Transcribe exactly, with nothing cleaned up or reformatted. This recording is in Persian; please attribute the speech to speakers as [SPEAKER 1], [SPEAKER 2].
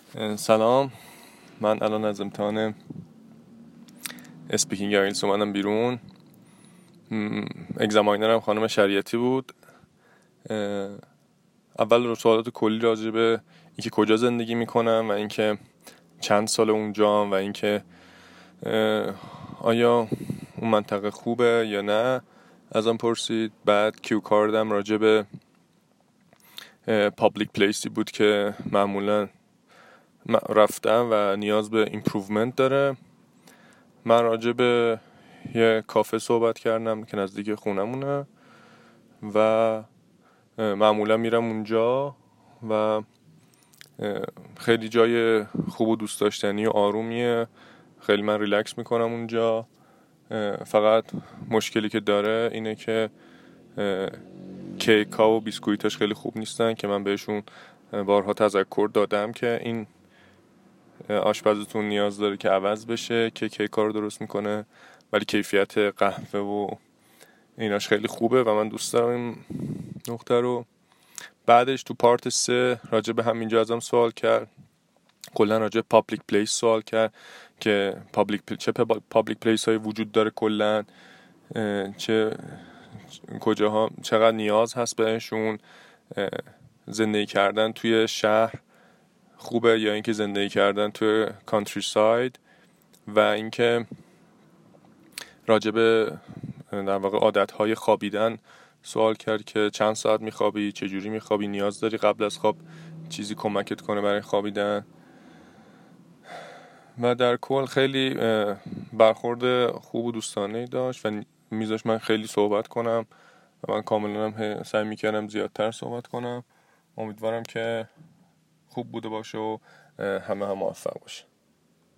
[SPEAKER 1] سلام، من الان از امتحان اسپیکینگ ایلتس اومدم بیرون. اگزاماینرم خانم شریعتی بود. اول رو سوالات کلی راجع به اینکه کجا زندگی میکنم و اینکه چند سال اونجام و اینکه آیا اون منطقه خوبه یا نه ازم پرسید. بعد کیو کاردم راجع به پابلیک پلیسی بود که معمولا رفتم و نیاز به ایمپروومنت داره. من راجع به یه کافه صحبت کردم که نزدیک خونمونه و معمولا میرم اونجا و خیلی جای خوب و دوست داشتنی و آرومیه. خیلی من ریلکس میکنم اونجا. فقط مشکلی که داره اینه که کیکا و بیسکویتاش خیلی خوب نیستن که من بهشون بارها تذکر دادم که این آشپزتون نیاز داره که عوض بشه که کیکا رو درست میکنه، ولی کیفیت قهوه و ایناش خیلی خوبه و من دوست دارم این نقطه رو. بعدش تو پارت سه راجع به همینجا ازم سوال کرد، کلا راجع به پابلیک پلیس سوال کرد که پابلیک پل... چه پابلیک پلیس های وجود داره کلا، چه کجاها چقدر نیاز هست بهشون، زندگی کردن توی شهر خوبه یا اینکه زندگی کردن توی کانتری ساید، و اینکه راجع به در واقع عادتهای خوابیدن سوال کرد که چند ساعت میخوابی، چجوری میخوابی، نیاز داری قبل از خواب چیزی کمکت کنه برای خوابیدن. و در کل خیلی برخورد خوب و دوستانه‌ای داشت و میذاش من خیلی صحبت کنم و من کاملا هم سعی میکردم زیادتر صحبت کنم. امیدوارم که خوب بوده باشه و همه هم موفق باشه.